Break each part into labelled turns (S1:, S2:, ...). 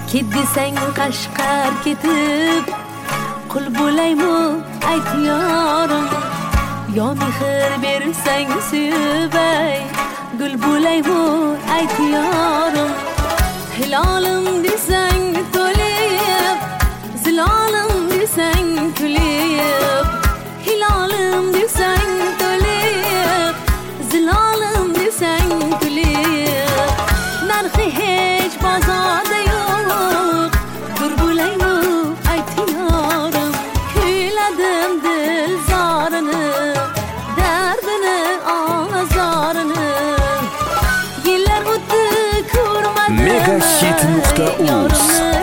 S1: Ket desang Qashqar ketib, qul bo'laymi ayt yorim. Yo mehr bersang suvay, gul bo'laymi ayt yorim. Hilolim desang to'lib, zilolim desang kulib. Hilolim desang to'lib, zilolim desang kulib. Narxi hech bozorda yo'q, gur bo'laymi ayt yorim. Kuyladim dil zorini, dardini, ozorini. Yillar o'tdi ko'rmadim
S2: Megahit.uz.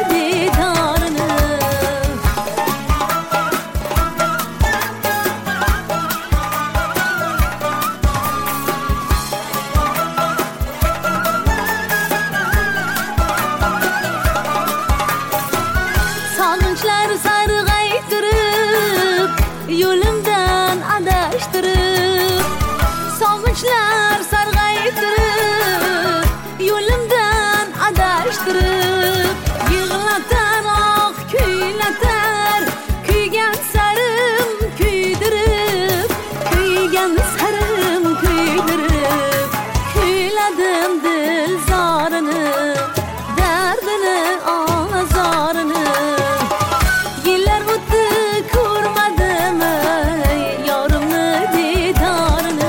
S1: Sog'inchlar sarg'aytirib, yo'limdan adashtirib. Sog'inchlar sarg'aytirib, yo'limdan adashtirib. Yig'latar, oh kuylatar, kuygan sarim kuydirib. Kuygan sarim kuydirib. Kuyladim dil zorini, dardini, ozorini. Yillar o'tdi ko'rmadim yorimni didorini.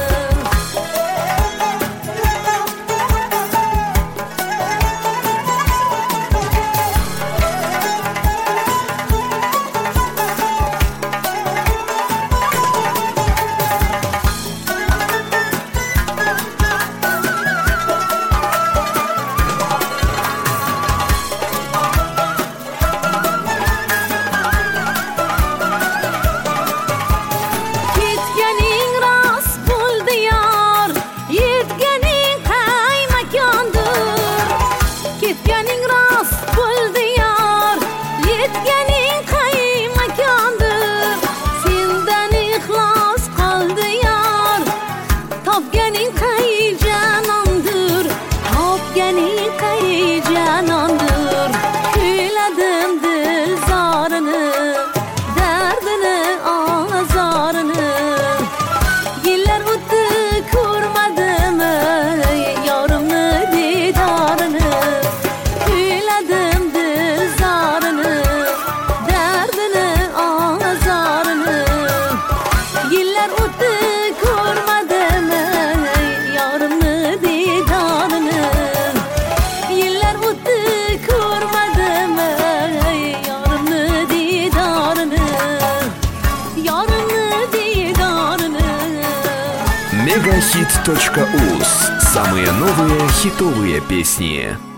S1: Ketganing rost bo'ldi yor, yetganing qay makondir. Ketganing rost bo'ldi yor, yetganing qay makondir. Sendan ixlos qoldi yor, topganing qay janondir. Topganing qay janondir. Kuyladim dil zorini, dardini, ozorini. Yillar o'tdi ko'rmadim yorimni didorini. Kuyladim dil zorini, dardini, ozorini. Yillar o'tdi ko'rmadim yorimni didorini. Yillar o'tdi ko'rmadim yorimni didorini. Yorimni didorini.
S2: Megahit.uz. Самые новые хитовые песни.